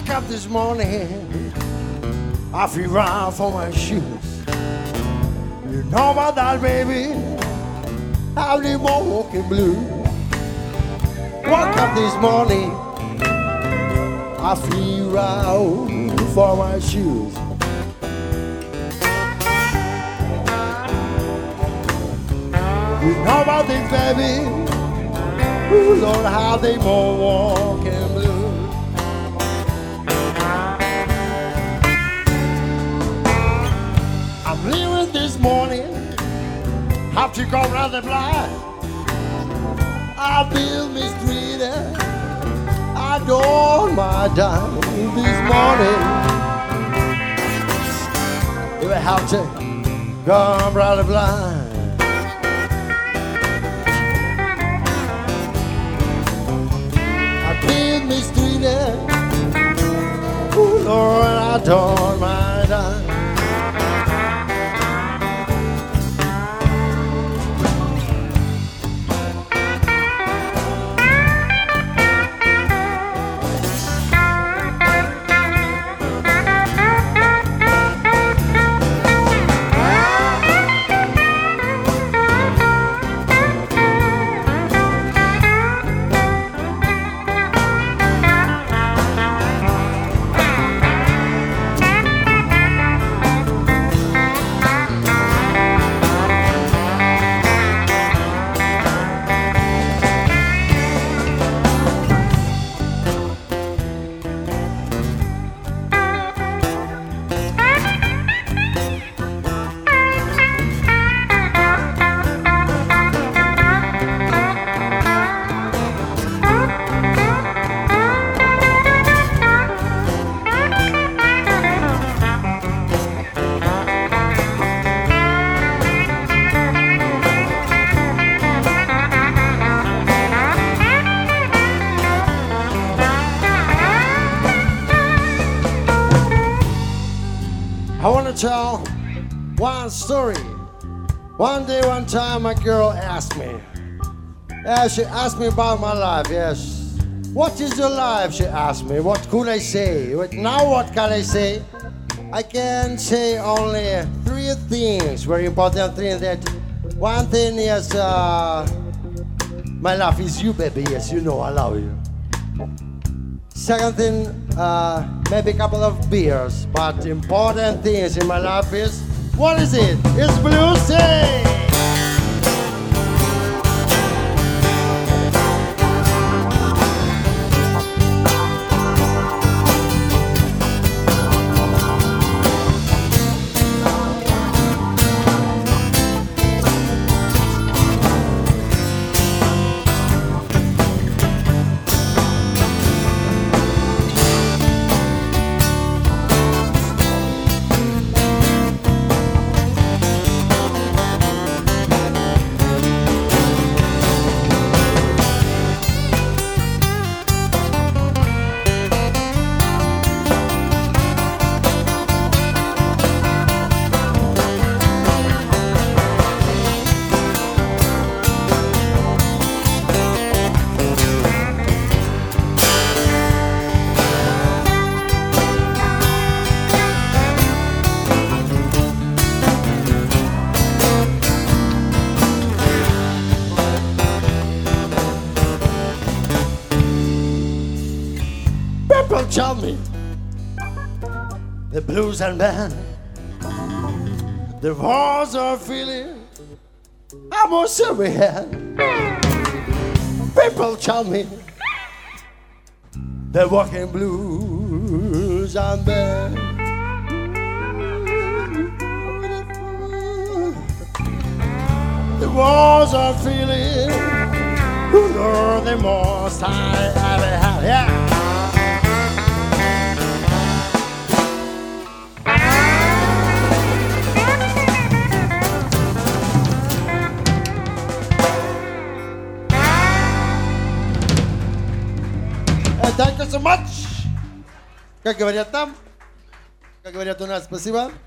Woke up this morning, I feel right for my shoes. You know about that, baby? I've been walking blue. Woke up this morning, I feel right for my shoes. You know about this, baby? Ooh, Lord, how they more walking blue. I'm leaving this morning, have to go round the block. I build me street, I adorn my dime this morning. If I have to go round the block, me street, ooh, Lord, I adorn my dime. I want to tell one story. One day, one time, my girl asked me. She asked me about my life, yes. What is your life, she asked me. What could I say? Now what can I say? I can say only three things, very important things. That one thing is, my life is you, baby, yes, you know I love you. Second thing, maybe a couple of beers, but important things in my life is, what is it? It's Blue Sea! People tell me the blues and band, the wars are feeling almost every hand. People tell me the walking blues and band. The wars are feeling cooler than most I ever had. Yeah. Thank you so much. Как говорят там? Как говорят у нас, спасибо.